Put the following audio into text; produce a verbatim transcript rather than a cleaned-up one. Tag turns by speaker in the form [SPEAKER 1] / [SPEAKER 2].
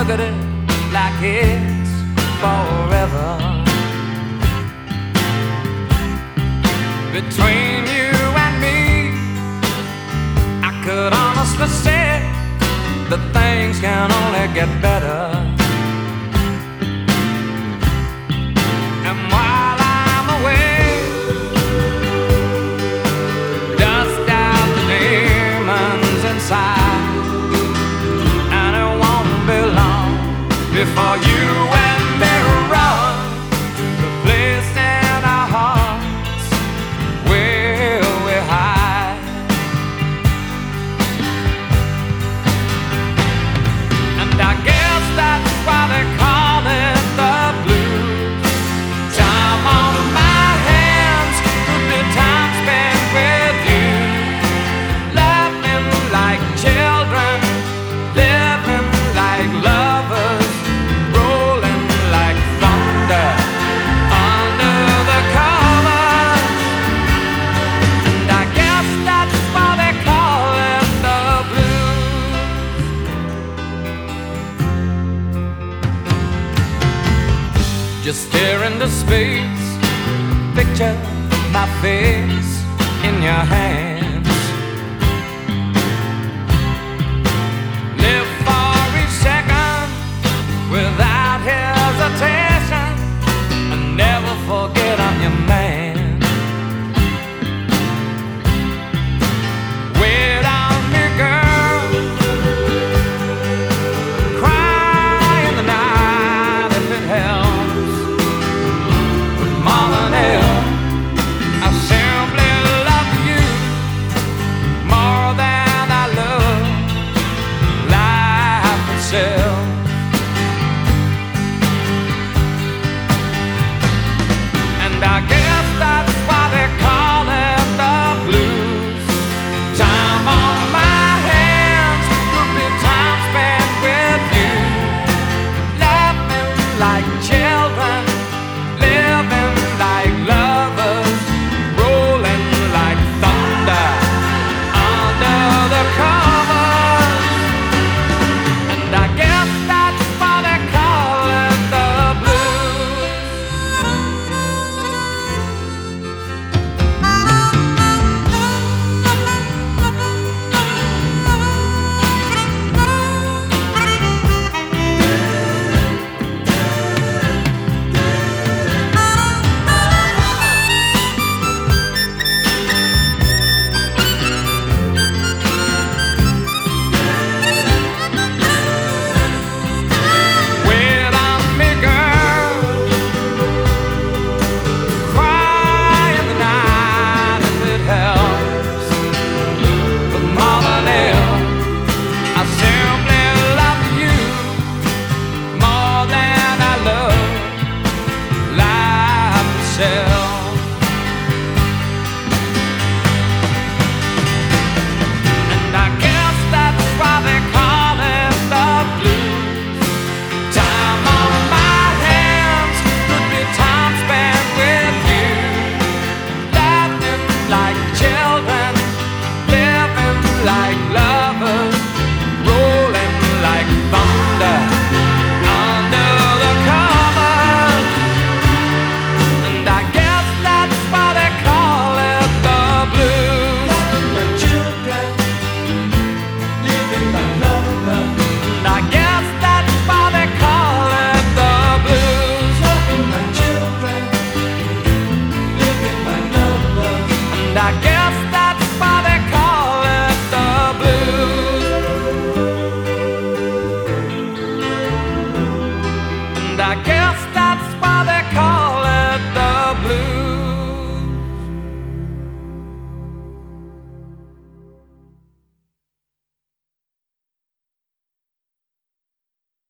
[SPEAKER 1] at it like it's forever. Between you and me, I could honestly say that things can only get better. And while I'm away, dust out the demons inside, and it won't be long before you and me run to the place in our hearts where we hide. And I guess that's why they call it the blues. Time on my hands could be time spent with you, laughing like children, living like lovers, rolling like thunder under the covers. And I guess that's why they call it the blues. Just stare into space, picture my face in your hand.